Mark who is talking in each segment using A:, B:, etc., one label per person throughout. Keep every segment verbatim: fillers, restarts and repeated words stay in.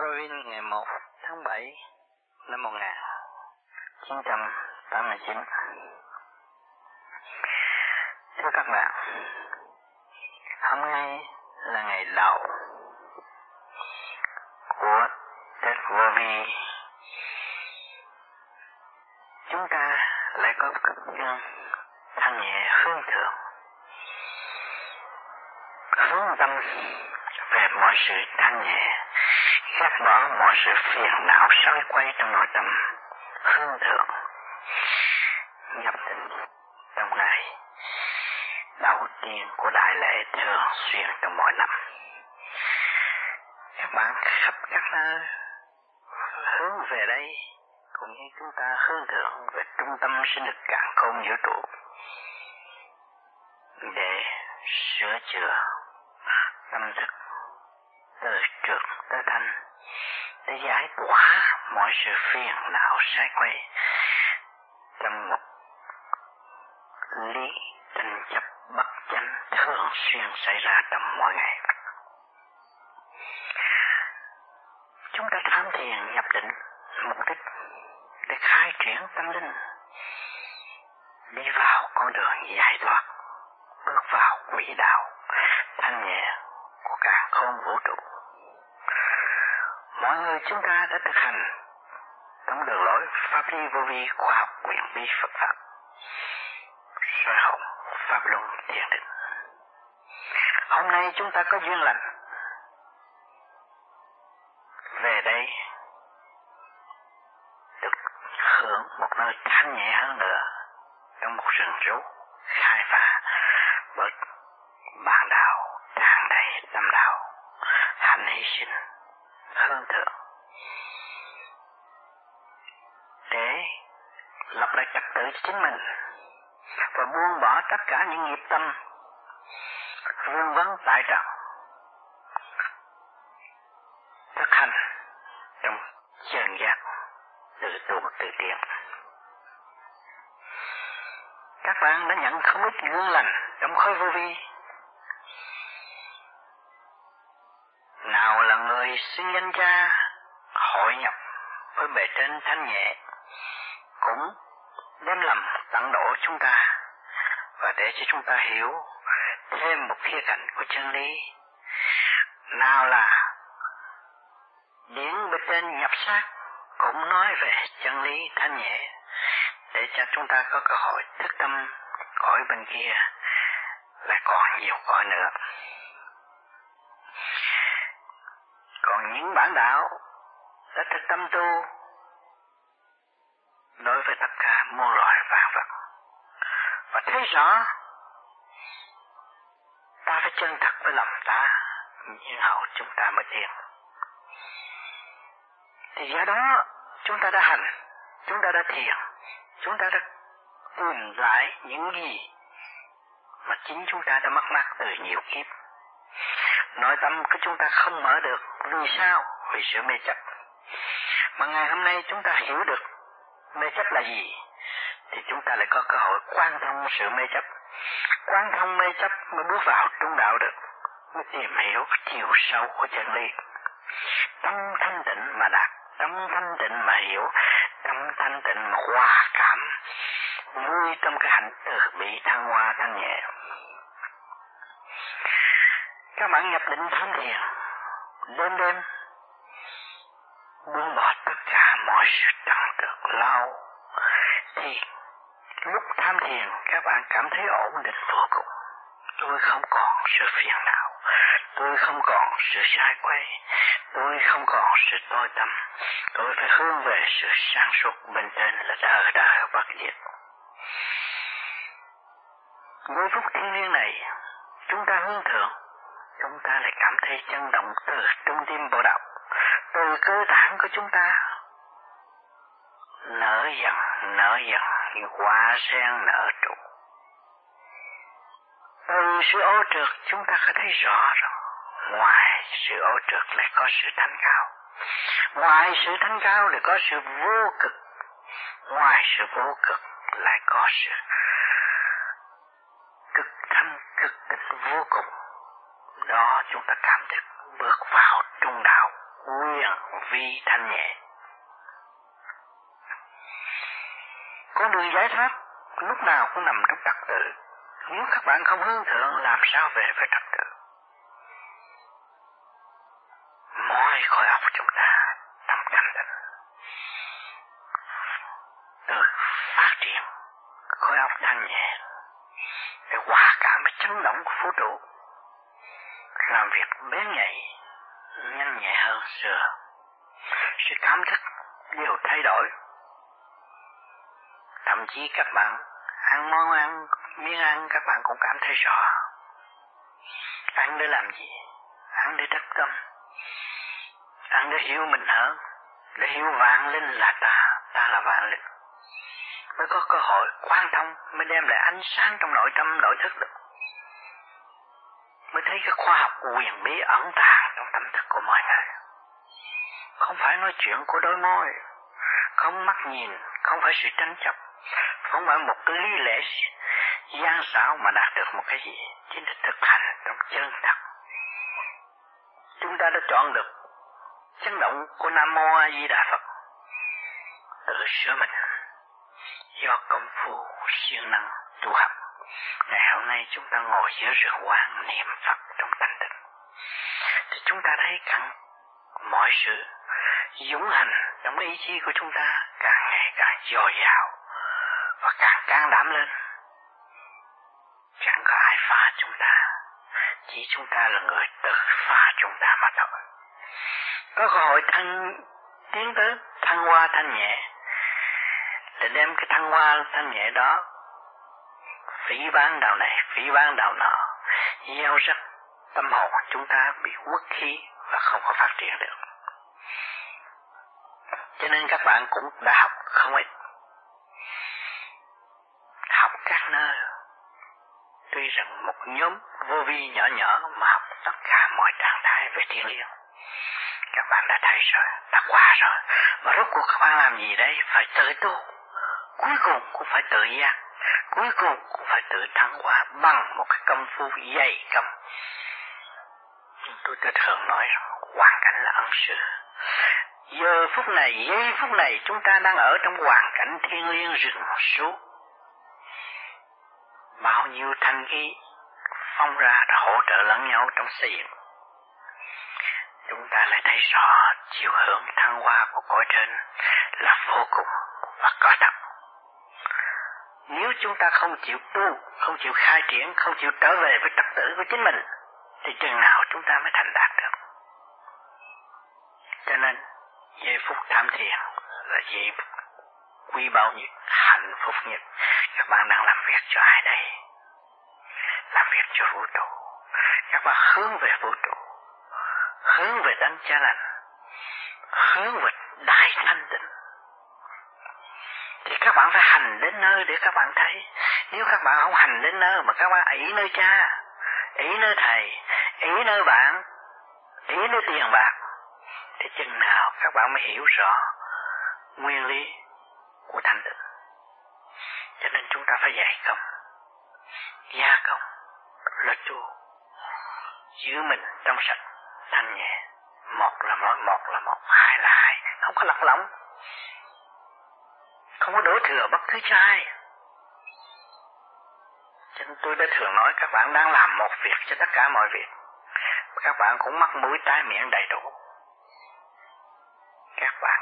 A: Halloween ngày một tháng bảy năm một nghìn chín trăm tám mươi chín. Thưa các bạn, hôm nay là ngày đầu của Tết Vô Vi. Chúng ta lại có cực dương thanh nhẹ hướng thượng, hướng tâm về mọi sự thanh nhẹ, gác bỏ mọi sự phiền não xoay quay trong nội tâm hướng thượng, nhập định trong ngày đầu tiên của đại lễ thường xuyên trong mỗi năm. Các bạn khắp các nơi hướng về đây, cũng như chúng ta hướng thượng về trung tâm sinh lực càn khôn vũ trụ để sửa chữa tâm thức từ trượt tới thanh, để giải tỏa mọi sự phiền não sai quay trong một lý tranh chấp bất chánh thường xuyên xảy ra trong mỗi ngày. Chúng ta tham thiền nhập định mục đích để khai triển tâm linh, đi vào con đường giải thoát, bước vào quỹ đạo thanh nhẹ của càn khôn vũ trụ. Mọi người chúng ta đã thực hành trong đường lối pháp lý vô vi, khoa học quyền bí Phật pháp, soi hồn pháp luân thiền định. Hôm nay chúng ta có duyên lành về đây được hưởng một nơi thanh nhẹ hơn nữa, trong một rừng rú khai phá bởi bản đạo tràn đầy tâm đạo, hạnh hy sinh hướng thượng, để lập lại trật tự chính mình và buông bỏ tất cả những nghiệp tâm vương vấn tại trần, thực hành trong chân giác tự tu tự tiến. Các bạn đã nhận không ít gương lành trong khối vô vi. Nào là người xưng danh cha hội nhập với bề trên thanh nhẹ, cũng đem lầm tận độ chúng ta và để cho chúng ta hiểu thêm một khía cạnh của chân lý. Nào là điển bề trên nhập xác cũng nói về chân lý thanh nhẹ, để cho chúng ta có cơ hội thức tâm cõi bên kia lại còn nhiều cõi nữa. Còn những bản đạo đã thực tâm tu đối với tất cả muôn loài vạn vật và thấy rõ ta phải chân thật với lòng ta, nhưng hậu chúng ta mới tiến. Thì do đó chúng ta đã hành, chúng ta đã thiền, chúng ta đã tìm lại những gì mà chính chúng ta đã mất mát từ nhiều kiếp. Nội tâm của chúng ta không mở được. Vì sao? Vì sự mê chấp. Mà ngày hôm nay chúng ta hiểu được mê chấp là gì, thì chúng ta lại có cơ hội quan thông sự mê chấp. Quan thông mê chấp mới bước vào trung đạo được, mới tìm hiểu chiều sâu của chân lý. Trong thanh tịnh mà đạt, trong thanh tịnh mà hiểu, trong thanh tịnh mà hòa cảm, vui trong cái hạnh từ bi thăng hoa thanh nhẹ. Các bạn nhập định tham thiền, đêm đêm buông bỏ tất cả mọi sự trần trược lâu, thì lúc tham thiền các bạn cảm thấy ổn định vô cùng. Tôi không còn sự phiền não, tôi không còn sự sai quay, tôi không còn sự tối tâm, tôi phải hướng về sự sáng suốt bên trên là đời đời bất diệt. Giây phút thiêng liêng này, chúng ta hướng thượng, chúng ta lại cảm thấy chấn động từ trung tim bộ đạo, từ cơ tạng của chúng ta nở dần nở dần như hoa sen nở trụ. Từ sự ô trượt chúng ta có thấy rõ rồi, ngoài sự ô trượt lại có sự thanh cao, ngoài sự thanh cao lại có sự vô cực, ngoài sự vô cực lại có sự cực thanh cực tịch vô cùng. Đó chúng ta cảm thức bước vào trung đạo quyền vi thanh nhẹ. Con đường giải thoát lúc nào cũng nằm trong trật tự. Nếu các bạn không hướng thượng, làm sao về với trật tự? Mọi khối óc chúng ta tâm thanh tịnh, từ phát triển khối óc thanh nhẹ để hòa cảm với chấn động của vũ trụ, làm việc bén nhạy, nhanh nhẹ hơn xưa. Sự cảm thức đều thay đổi. Thậm chí các bạn ăn món ăn, miếng ăn các bạn cũng cảm thấy rõ. Ăn để làm gì? Ăn để đắc tâm. Ăn để hiểu mình hơn, để hiểu vạn linh là ta, ta là vạn linh. Mới có cơ hội quan thông, mới đem lại ánh sáng trong nội tâm nội thức được. Mới thấy cái khoa học quyền bí ẩn tàng trong tâm thức của mọi người. Không phải nói chuyện của đôi môi, không mắt nhìn, không phải sự tranh chấp, không phải một cái lý lẽ gian xảo mà đạt được một cái gì, chỉ là thực hành trong chân thật. Chúng ta đã chọn được chấn động của Nam Mô A Di Đà Phật, tự sửa mình do công phu siêng năng tu học. Ngày hôm nay chúng ta ngồi giữa rừng quán niệm Phật trong thanh tịnh, thì chúng ta thấy càng mọi sự dũng hành trong ý chí của chúng ta càng ngày càng dồi dào và càng can đảm lên. Chẳng có ai phá chúng ta, chỉ chúng ta là người tự phá chúng ta mà thôi. Có cơ hội thăng tiến tới thăng hoa thanh nhẹ, để đem cái thăng hoa thanh nhẹ đó phỉ bán đạo này, phỉ bán đạo nọ, gieo rắc tâm hồn chúng ta bị uất khí và không có phát triển được. Cho nên các bạn cũng đã học không ít, học các nơi. Tuy rằng một nhóm vô vi nhỏ nhỏ mà học tất cả mọi trạng thái về thiên liêng. Các bạn đã thấy rồi, đã qua rồi. Mà rốt cuộc các bạn làm gì đây? Phải tự tu. Cuối cùng cũng phải tự giác. Cuối cùng cũng phải tự thăng hoa bằng một cái công phu dày công. Tôi đã thường nói rằng hoàn cảnh là ân sư. Giờ phút này, giây phút này chúng ta đang ở trong hoàn cảnh thiên liêng rừng suốt. Bao nhiêu thanh khí phong ra để hỗ trợ lẫn nhau trong xây dựng. Chúng ta lại thấy rõ chiều hướng thăng hoa của cõi trên là vô cùng và có thật. Nếu chúng ta không chịu tu, không chịu khai triển, không chịu trở về với trật tự của chính mình, thì chừng nào chúng ta mới thành đạt được. Cho nên giây phút tham thiền là giây phút quý báu nhất, hạnh phúc nhất. Các bạn đang làm việc cho ai đây? Làm việc cho vũ trụ. Các bạn hướng về vũ trụ, hướng về đấng cha lành, hướng về đại thanh tịnh. Thì các bạn phải hành đến nơi để các bạn thấy. Nếu các bạn không hành đến nơi mà các bạn ỷ nơi cha, ỷ nơi thầy, ỷ nơi bạn, ỷ nơi tiền bạc, thì chừng nào các bạn mới hiểu rõ nguyên lý của thanh tịnh. Cho nên chúng ta phải dạy công, gia công, là tu, giữ mình trong sạch, thanh nhẹ. Một là một, một là một, hai là hai, không có lặp lỏng, không có đổ thừa bất cứ cho ai. Cho nên tôi đã thường nói các bạn đang làm một việc cho tất cả mọi việc. Các bạn cũng mắt mũi tai miệng đầy đủ. Các bạn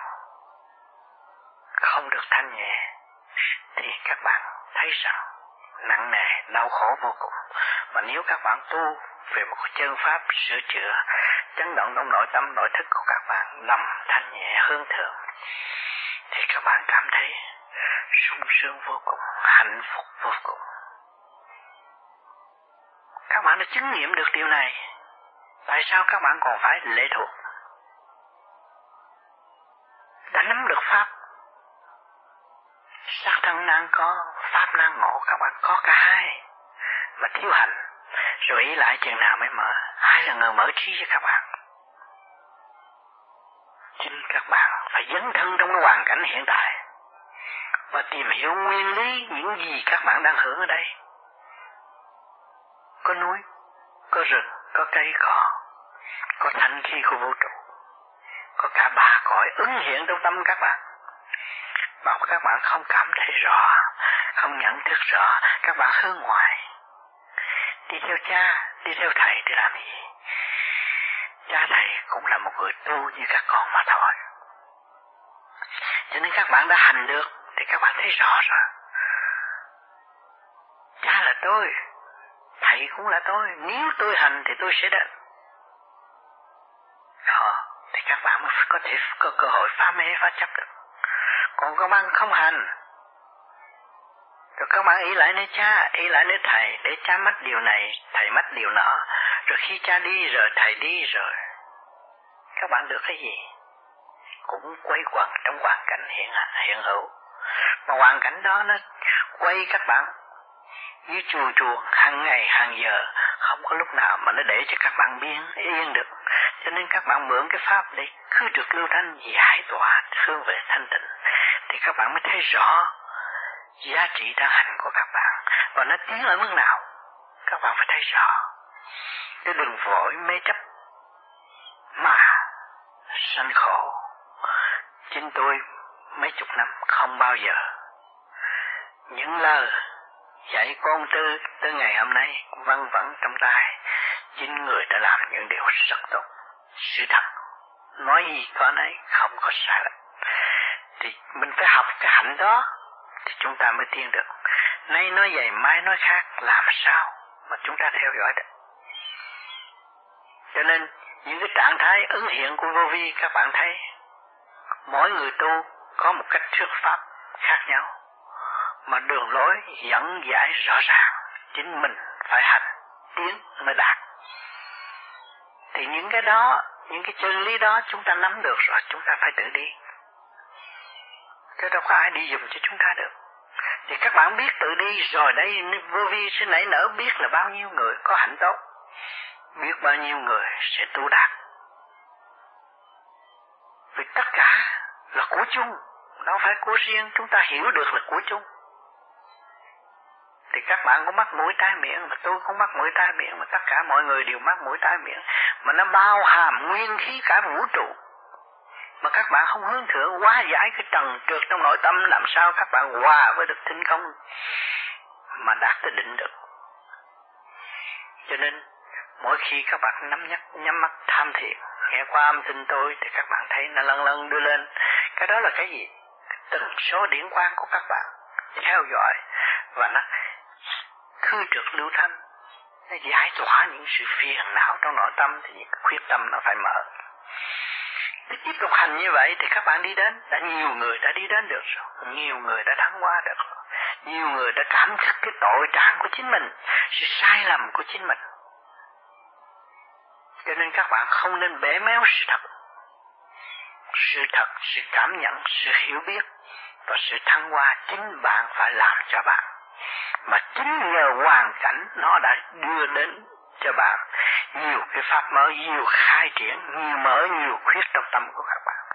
A: không được thanh nhẹ thì các bạn thấy rằng nặng nề, đau khổ vô cùng. Mà nếu các bạn tu về một chân pháp sửa chữa, chấn động trong nội tâm nội thức của các bạn nằm thanh nhẹ hướng thượng, thì các bạn cảm thấy sung sướng vô cùng, hạnh phúc vô cùng. Các bạn đã chứng nghiệm được điều này, tại sao các bạn còn phải lệ thuộc? Đã nắm được pháp, sát thân năng có, pháp năng ngộ, các bạn có cả hai. Mà thiếu hành, rồi ý lại chừng nào mới mở. Ai là người mở trí cho các bạn? Chính các bạn phải dấn thân trong cái hoàn cảnh hiện tại và tìm hiểu nguyên lý những gì các bạn đang hưởng ở đây. Có núi, có rừng, có cây cỏ, có thanh khí của vũ trụ. cả ba cõi ứng hiện trong tâm các bạn. Mà các bạn không cảm thấy rõ, không nhận thức rõ, các bạn hướng ngoài. Đi theo cha, đi theo thầy để làm gì? Cha thầy cũng là một người tu như các con mà thôi. Cho nên các bạn đã hành được thì các bạn thấy rõ rồi. Cha là tôi, thầy cũng là tôi, nếu tôi hành thì tôi sẽ đến. Đó, thì các bạn mới có thể có cơ hội phá mê phá chấp được. Còn các bạn không hành, rồi các bạn ý lại nơi cha, ý lại nơi thầy, để cha mất điều này, thầy mất điều nọ. Rồi khi cha đi rồi, thầy đi rồi, các bạn được cái gì? Cũng quay quẩn trong hoàn cảnh hiện hiện hữu. Mà hoàn cảnh đó nó quay các bạn như chùa chuồng hàng ngày hàng giờ, không có lúc nào mà nó để cho các bạn biên yên được. Cho nên các bạn mượn cái pháp để khứ trượt lưu thanh, giải tỏa hướng về thanh tịnh, thì các bạn mới thấy rõ giá trị đang hành của các bạn và nó tiến ở mức nào. Các bạn phải thấy rõ, chứ đừng vội mê chấp mà sanh khổ. Chính tôi mấy chục năm không bao giờ những lời dạy con Tư tới ngày hôm nay văng vẳng trong tai. Chính người đã làm những điều rất tốt, sự thật, nói gì có nấy, không có sai lệch. Thì mình phải học cái hạnh đó thì chúng ta mới tiến được. Nay nói vậy mai nói khác, làm sao mà chúng ta theo dõi được? Cho nên những cái trạng thái ứng hiện của vô vi các bạn thấy, mỗi người tu có một cách thuyết pháp khác nhau, mà đường lối dẫn giải rõ ràng, chính mình phải hành tiến mới đạt. Thì những cái đó, những cái chân lý đó chúng ta nắm được rồi, chúng ta phải tự đi. Chứ đâu có ai đi dùng cho chúng ta được. Thì các bạn biết tự đi rồi đây, vô vi sẽ nảy nở biết là bao nhiêu người có hạnh tốt, biết bao nhiêu người sẽ tu đạt. Vì tất cả là của chung, đâu phải của riêng, chúng ta hiểu được là của chung. Thì các bạn có mắc mũi tai miệng, mà tôi cũng mắc mũi tai miệng, mà tất cả mọi người đều mắc mũi tai miệng, mà nó bao hàm nguyên khí cả vũ trụ. Mà các bạn không hướng thượng hóa giải cái trần trượt trong nội tâm, làm sao các bạn hòa với được tinh không mà đạt tới định được. Cho nên mỗi khi các bạn nắm nhắc, nhắm mắt tham thiền, nghe qua âm thanh tôi thì các bạn thấy nó lần lần đưa lên. Cái đó là cái gì? Từng số điển quang của các bạn theo dõi và nó khứ trượt lưu thanh, nó giải tỏa những sự phiền não trong nội tâm, thì những khuyết tâm nó phải mở. Cứ tiếp tục hành như vậy thì các bạn đi đến, đã nhiều người đã đi đến được rồi, nhiều người đã thắng qua được rồi, nhiều người đã cảm thức cái tội trạng của chính mình, sự sai lầm của chính mình. Cho nên các bạn không nên bẻ méo sự thật. Sự thật, sự cảm nhận, sự hiểu biết và sự thăng hoa chính bạn phải làm cho bạn. Mà chính nhờ hoàn cảnh nó đã đưa đến cho bạn nhiều cái pháp mới, nhiều khai triển, nhiều mở, nhiều khuyết trong tâm của các bạn.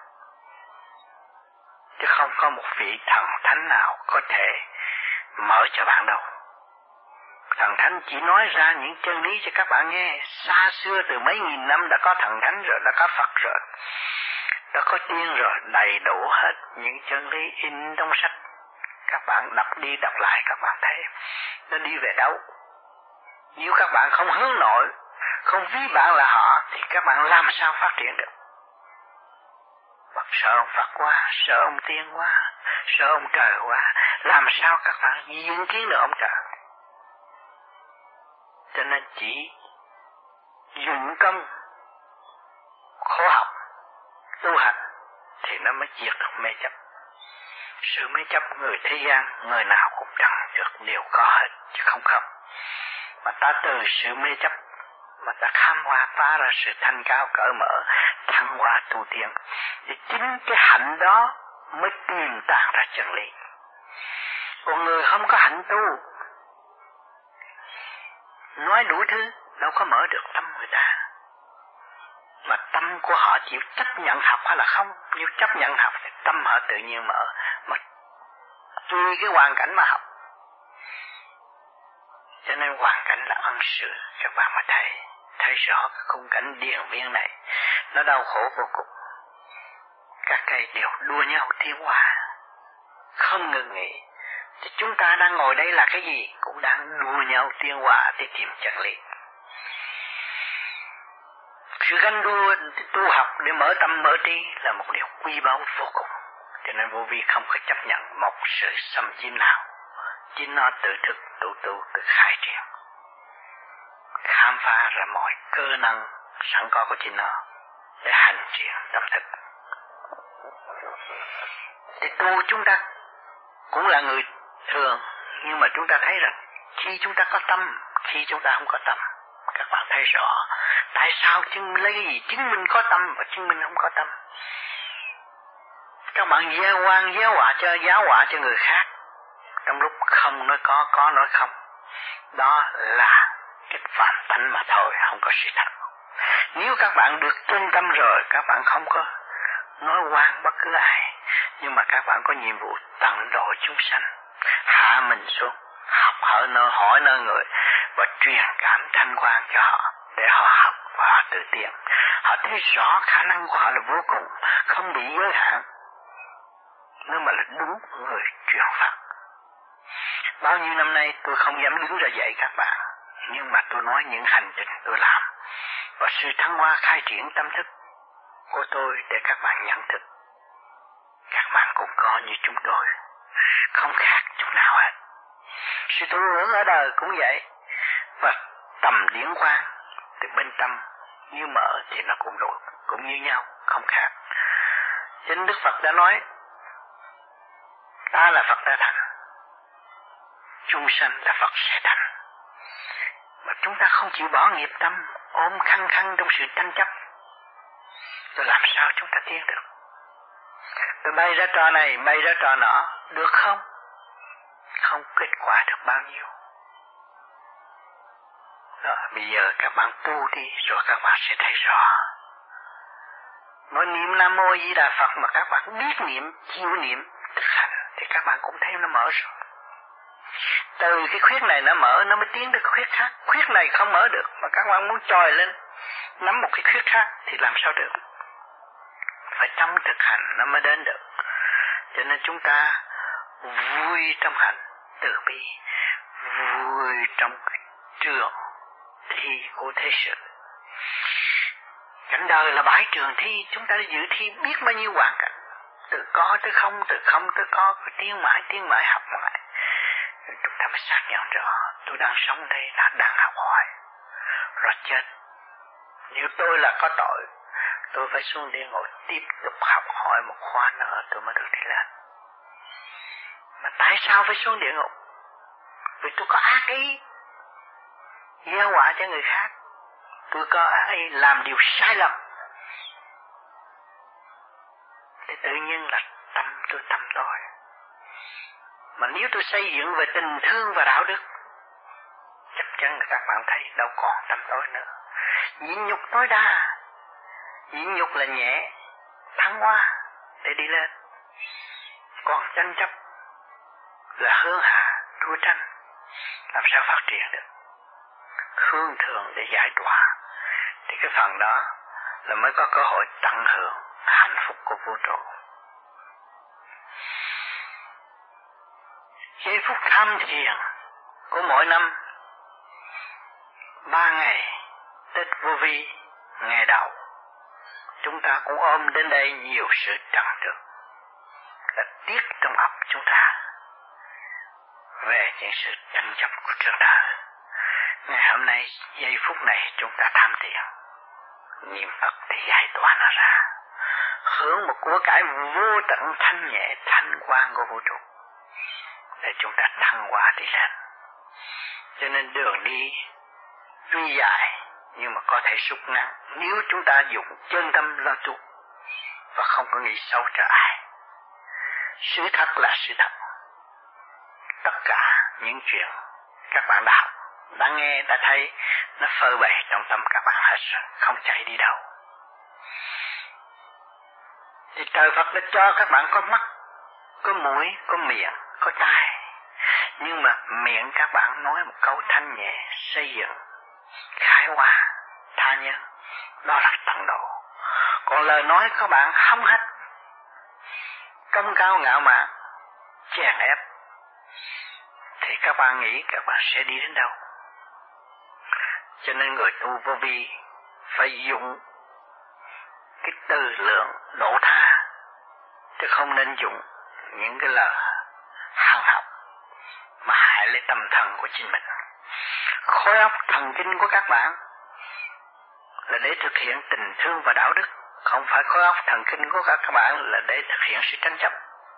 A: Chứ không có một vị thần thánh nào có thể mở cho bạn đâu. Thần thánh chỉ nói ra những chân lý cho các bạn nghe. Xa xưa từ mấy nghìn năm đã có thần thánh rồi, đã có Phật rồi, đã có tiên rồi, đầy đủ hết những chân lý in trong sách. Các bạn đọc đi đọc lại các bạn thấy nó đi về đâu. Nếu các bạn không hướng nội, không ví bạn là họ, thì các bạn làm sao phát triển được? Sợ ông Phật quá, sợ ông tiên quá, sợ ông trời quá, làm sao các bạn diễn kiến được ông trời? Cho nên chỉ dụng công khổ học tu hành thì nó mới diệt được mê chấp. Sự mê chấp người thế gian người nào cũng chẳng được, đều có hết chứ không không. Mà ta từ sự mê chấp mà ta khám phá phá ra sự thanh cao cởi mở, thăng hoa tu tiên, thì chính cái hạnh đó mới tìm tàng ra chân lý. Còn người không có hạnh tu, nói đủ thứ đâu có mở được tâm người ta. Mà tâm của họ chịu chấp nhận học hay là không? Nếu chấp nhận học thì tâm họ tự nhiên mở, mà tùy cái hoàn cảnh mà học. Cho nên hoàn cảnh là ân sự, các bạn mà thấy thấy rõ cái khung cảnh điền viên này nó đau khổ vô cùng. các cây đều đua nhau tiến hóa, không ngừng nghỉ. Thì chúng ta đang ngồi đây là cái gì? Cũng đang đua nhau tiến hóa để tìm chân lý. Sự ganh đua tu học để mở tâm mở trí là một điều quý báu vô cùng. Cho nên vô vi không có chấp nhận một sự xâm chiếm nào. Chính nó tự thực, tự tu, tự khai triển, khám phá ra mọi cơ năng sẵn có của chính nó để hành triển tâm thức. Thì tu chúng ta cũng là người thường, nhưng mà chúng ta thấy rằng khi chúng ta có tâm, khi chúng ta không có tâm, các bạn thấy rõ tại sao chứng lấy cái gì chứng minh có tâm và chứng minh không có tâm. Các bạn gieo oan gieo họa cho giáo họa cho người khác, trong lúc không nói có, có nói không, đó là cái phàm tánh mà thôi, không có sự thật. Nếu các bạn được chân tâm rồi, các bạn không có nói oan bất cứ ai, nhưng mà các bạn có nhiệm vụ tận độ chúng sanh, hạ mình xuống, học hỏi nơi hỏi nơi người và truyền cảm thanh quan cho họ để họ học và họ tự tiến. Họ thấy rõ khả năng của họ là vô cùng, không bị giới hạn, nếu mà là đúng người truyền Phật. Bao nhiêu năm nay tôi không dám đứng ra dạy các bạn, nhưng mà tôi nói những hành trình tôi làm và sự thăng hoa khai triển tâm thức của tôi để các bạn nhận thức. Các bạn cũng có như chúng tôi, không khác chút nào hết. Sự tu hướng ở đời cũng vậy, và tầm điển quang từ bên tâm như mở thì nó cũng đủ, cũng như nhau, không khác. Cho nên Đức Phật đã nói, ta là Phật đã thành, chúng sanh là Phật sẽ thành. Mà chúng ta không chịu bỏ nghiệp tâm, ôm khăng khăng trong sự tranh chấp, rồi làm sao chúng ta tiến được? Tôi bay ra trò này, bay ra trò nọ, được không? Không kết quả được bao nhiêu. Đó, bây giờ các bạn tu đi, rồi các bạn sẽ thấy rõ. Nói niệm Nam Mô Di Đà Phật mà các bạn biết niệm, chịu niệm, thực hành, thì các bạn cũng thấy nó mở rồi. Từ cái khuyết này nó mở, nó mới tiến được khuyết khác. Khuyết này không mở được, mà các bạn muốn trồi lên, nắm một cái khuyết khác, thì làm sao được? Phải trong thực hành nó mới đến được. Cho nên chúng ta vui trong hành từ bi, vui trong cái trường thi của thế sự. Cảnh đời là bãi trường thi, chúng ta dự thi biết bao nhiêu hoàn cảnh, từ có tới không, từ không tới có, cứ tiến mãi, tiến mãi, học mãi. Chúng ta mới xác nhận rõ, tôi đang sống đây là đang học hỏi, rồi chết. Nếu tôi là có tội, tôi phải xuống địa ngục tiếp tục học hỏi một khóa nữa tôi mới được đi lên. Mà tại sao phải xuống địa ngục? Vì tôi có ác ý, gieo họa cho người khác. Tôi có ác ý làm điều sai lầm, thì tự nhiên là tâm tôi tâm tôi. Mà nếu tôi xây dựng về tình thương và đạo đức, chắc chắn là các bạn thấy đâu còn tâm tôi nữa. Nhịn nhục tối đa, nhịn nhục là nhẹ, thăng hoa để đi lên. Còn tranh chấp là hướng hạ, đua tranh, làm sao phát triển được? Hướng thượng để giải tỏa, thì cái phần đó là mới có cơ hội tận hưởng hạnh phúc của vũ trụ. Giây phút tham thiền của mỗi năm, ba ngày Tết Vô Vi ngày đầu, chúng ta cũng ôm đến đây nhiều sự trần trược, là tiếc trong óc chúng ta về những sự tranh chấp của trước đời. Ngày hôm nay, giây phút này chúng ta tham thiền, niệm Phật thì giải tỏa nó ra, hướng một của cải vô tận thanh nhẹ thanh quang của vũ trụ để chúng ta thăng hoa đi lên. Cho nên đường đi tuy dài nhưng mà có thể rút ngắn nếu chúng ta dùng chân tâm lo tu và không có nghĩ sâu cho ai. Sự thật là sự thật. Tất cả những chuyện các bạn đã học, đã nghe, đã thấy, nó phơi bày trong tâm các bạn hết rồi, không chạy đi đâu. Thì trời Phật đã cho các bạn có mắt, có mũi, có miệng, có tai. Nhưng mà miệng các bạn nói một câu thanh nhẹ, xây dựng, khai hóa, tha nhân, đó là tận độ. Còn lời nói các bạn không hết, công cao ngạo mạn, chèn ép, thì các bạn nghĩ các bạn sẽ đi đến đâu? Cho nên người tu vô vi phải dùng cái tư lượng độ tha, chứ không nên dùng những cái lời hằng học mà hại lấy tâm thần của chính mình. Khối óc thần kinh của các bạn là để thực hiện tình thương và đạo đức, không phải khối óc thần kinh của các bạn là để thực hiện sự tranh chấp.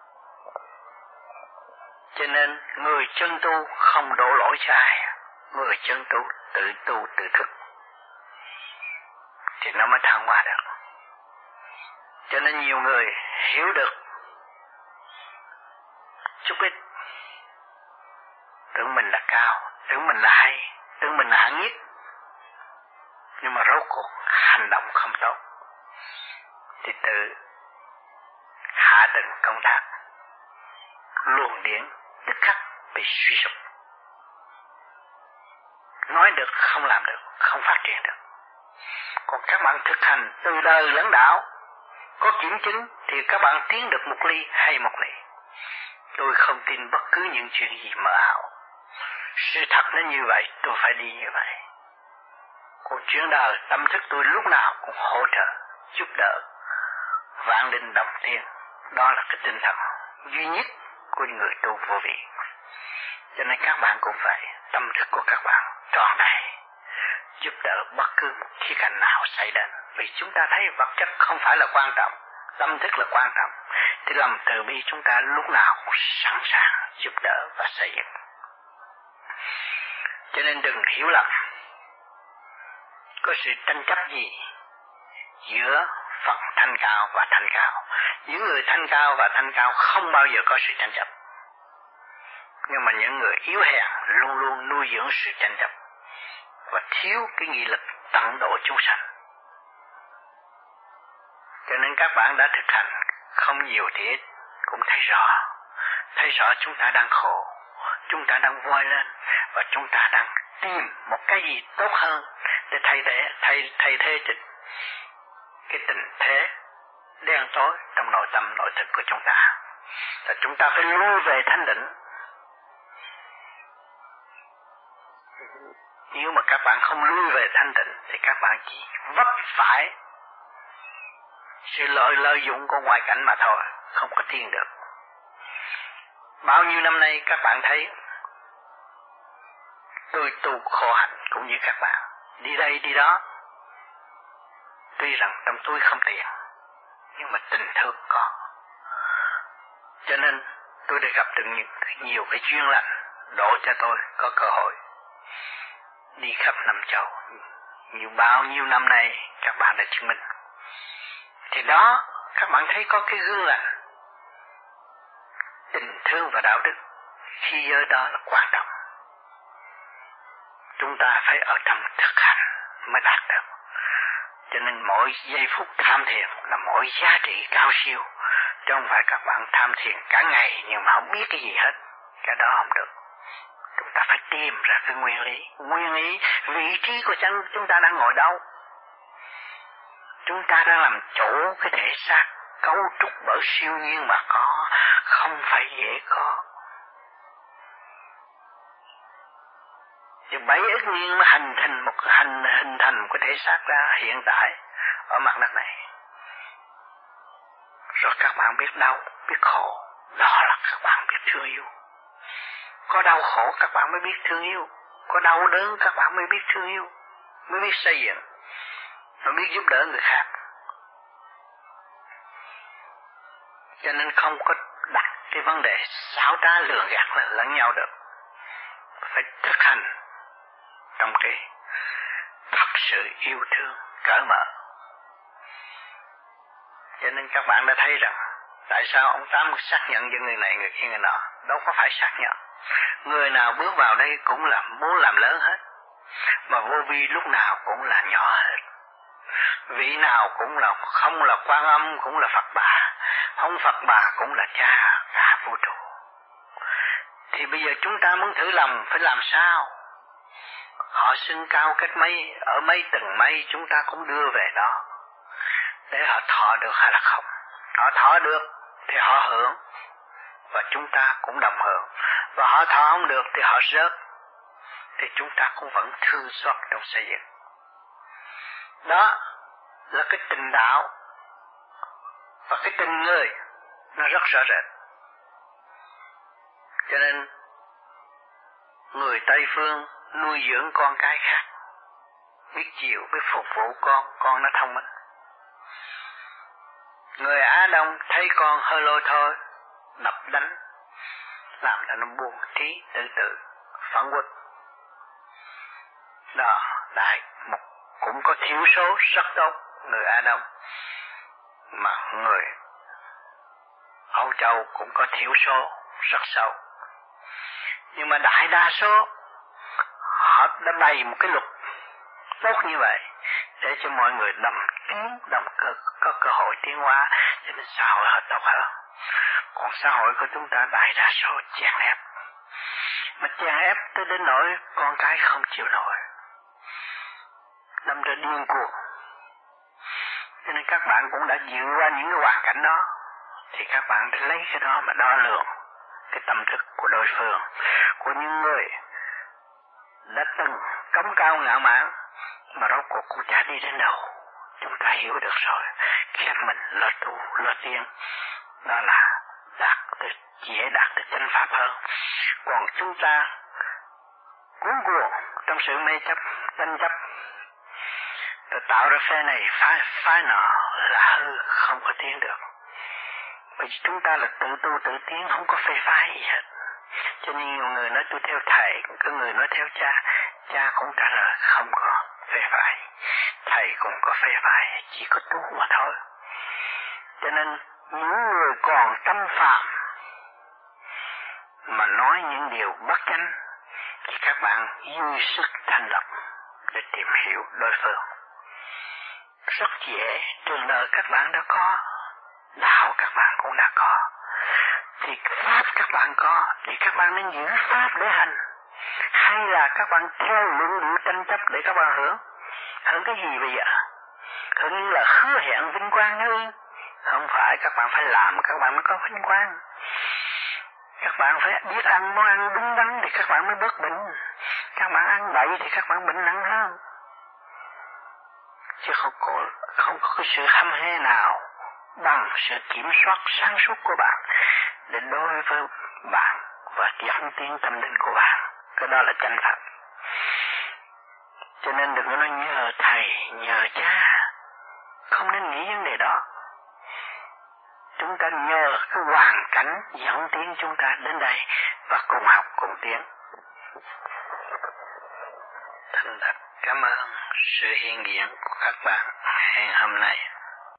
A: Cho nên người chân tu không đổ lỗi cho ai, người chân tu tự tu tự thức thì nó mới thăng hoa được. Cho nên nhiều người hiểu được chút ít, tưởng mình là cao, tưởng mình là hay, tưởng mình là hạng nhất, nhưng mà rốt cuộc hành động không tốt thì tự hạ tầng công tác, luồng điển tức khắc bị suy sụp. Nói được không làm được, không phát triển được. Còn các bạn thực hành từ đời lẫn đạo, có kiểm chứng thì các bạn tiến được một ly hay một ly. Tôi không tin bất cứ những chuyện gì mơ ảo. Sự thật nó như vậy, tôi phải đi như vậy. Còn chuyện đời tâm thức tôi lúc nào cũng hỗ trợ, giúp đỡ, vạn linh đồng thiên. Đó là cái tinh thần duy nhất của người tu vô vi. Cho nên các bạn cũng vậy, tâm thức của các bạn tròn đầy, giúp đỡ bất cứ một khía cạnh nào xảy đến. Vì chúng ta thấy vật chất không phải là quan trọng, tâm thức là quan trọng, thì lòng từ bi chúng ta lúc nào cũng sẵn sàng giúp đỡ và xây dựng. Cho nên đừng hiểu lầm có sự tranh chấp gì giữa phần thanh cao và thanh cao. Những người thanh cao và thanh cao không bao giờ có sự tranh chấp, nhưng mà những người yếu hèn luôn luôn nuôi dưỡng sự tranh chấp và thiếu cái nghị lực tận độ chúng sanh. Cho nên các bạn đã thực hành không nhiều thì ít cũng thấy rõ, thấy rõ chúng ta đang khổ, chúng ta đang voi lên và chúng ta đang tìm một cái gì tốt hơn để thay thế thay thay thế cho cái tình thế đen tối trong nội tâm nội thức của chúng ta. Và chúng ta phải lui về thanh định. Nếu mà các bạn không lui về thanh tịnh thì các bạn chỉ vấp phải sự lợi lợi dụng của ngoại cảnh mà thôi, không có tiến được. Bao nhiêu năm nay các bạn thấy tôi tu khổ hạnh cũng như các bạn, đi đây đi đó. Tuy rằng trong tôi không tiền, nhưng mà tình thương có. Cho nên tôi đã gặp được nhiều, nhiều cái duyên lành đổ cho tôi có cơ hội đi khắp năm châu. Nhiều bao nhiêu năm nay các bạn đã chứng minh. Thì đó các bạn thấy có cái gương lành, tình thương và đạo đức khi ở đó là quan trọng. Chúng ta phải ở trong thực hành mới đạt được. Cho nên mỗi giây phút tham thiền là mỗi giá trị cao siêu, chứ không phải các bạn tham thiền cả ngày nhưng mà không biết cái gì hết. Cái đó không được. Chúng ta phải tìm ra cái nguyên lý, nguyên lý vị trí của chân chúng ta đang ngồi đâu. Chúng ta đang làm chủ cái thể xác cấu trúc bởi siêu nhiên mà có, không phải dễ có. Thì bảy ức nhiên nó hình thành một hành hình thành một cái thể xác ra hiện tại ở mặt đất này. Rồi các bạn biết đau, biết khổ, đó là các bạn biết thương yêu. Có đau khổ các bạn mới biết thương yêu, có đau đớn các bạn mới biết thương yêu, mới biết xây dựng, mới biết giúp đỡ người khác. Cho nên không có đặt cái vấn đề xáo trá lường gạt lẫn nhau được. Phải thực hành trong cái thật sự yêu thương cởi mở. Cho nên các bạn đã thấy rằng tại sao ông Tám xác nhận cho người này người kia người nọ, đâu có phải xác nhận. Người nào bước vào đây cũng là muốn làm lớn hết, mà vô vi lúc nào cũng là nhỏ hết. Vị nào cũng là không là Quan Âm cũng là Phật Bà, không Phật Bà cũng là Cha cả vũ trụ. Thì bây giờ chúng ta muốn thử lòng phải làm sao? Họ xưng cao cách mấy, ở mấy tầng mấy chúng ta cũng đưa về đó, để họ thọ được hay là không. Họ thọ được thì họ hưởng, và chúng ta cũng đồng hưởng. Và họ thọ không được thì họ rớt, thì chúng ta cũng vẫn thương xót trong xây dựng. Đó là cái tình đạo và cái tình người nó rất rõ rệt. Cho nên người Tây Phương nuôi dưỡng con cái khác, biết chịu, biết phục vụ con, con nó thông minh. Người Á Đông thấy con hơi lôi thôi, đập đánh, làm cho nó buồn trí tự tự, phản quốc. Đó, đại một cũng có thiểu số rất tốt người Á Đông, mà người Âu Châu cũng có thiểu số rất xấu. Nhưng mà đại đa số họ đã bày một cái luật tốt như vậy để cho mọi người đồng tiến, đồng cơ, có cơ hội tiến hóa, cho nên xã hội họ tốt hơn. Còn xã hội của chúng ta đại đa số chèn ép, mà chèn ép tới đến nỗi con cái không chịu nổi, đâm ra điên cuồng. Cho nên các bạn cũng đã vượt qua những cái hoàn cảnh đó, thì các bạn lấy cái đó mà đo lường cái tâm thức của đối phương, của những người đã từng cống cao ngạo mạn mà rốt cuộc cũng chả đi đến đâu. Chúng ta hiểu được rồi, khép mình lo tu lo tiến, đó là đạt tới dễ đạt tới chánh pháp hơn. Còn chúng ta cuốn cuồng trong sự mê chấp, tranh chấp, rồi tạo ra phe này phái phái nọ là hư, không có tiến được. Bởi vì chúng ta là tự tu tự tiến, không có phê phái gì hết. Cho nên nhiều người nói tôi theo thầy, có người nói theo cha, cha cũng trả lời không có phê phái, thầy cũng có phê phái, chỉ có tu mà thôi. Cho nên những người còn tâm phạm mà nói những điều bất chánh thì các bạn dư sức thanh lập để tìm hiểu đối phương. Rất dễ, trường đời các bạn đã có, đạo các bạn cũng đã có, thì pháp các bạn có, thì các bạn nên giữ pháp để hành, hay là các bạn theo luận điệu tranh chấp để các bạn hưởng? Hưởng cái gì bây giờ? Hưởng như là hứa hẹn vinh quang nữa. Không phải, các bạn phải làm các bạn mới có vinh quang. Các bạn phải biết ăn món ăn đúng đắn thì các bạn mới bớt bệnh. Các bạn ăn bậy thì các bạn bệnh nặng hơn. Chứ không có, không có cái sự hăm hê nào bằng sự kiểm soát sáng suốt của bạn để đối với bạn và dẫn tiến tâm linh của bạn. Cái đó là chánh pháp. Cho nên đừng có nói nhờ thầy, nhờ cha, không nên nghĩ vấn đề đó. Chúng ta nhờ cái hoàn cảnh dẫn tiến chúng ta đến đây và cùng học cùng tiến. Thành thật cảm ơn sự hiện diện của các bạn ngày hôm nay.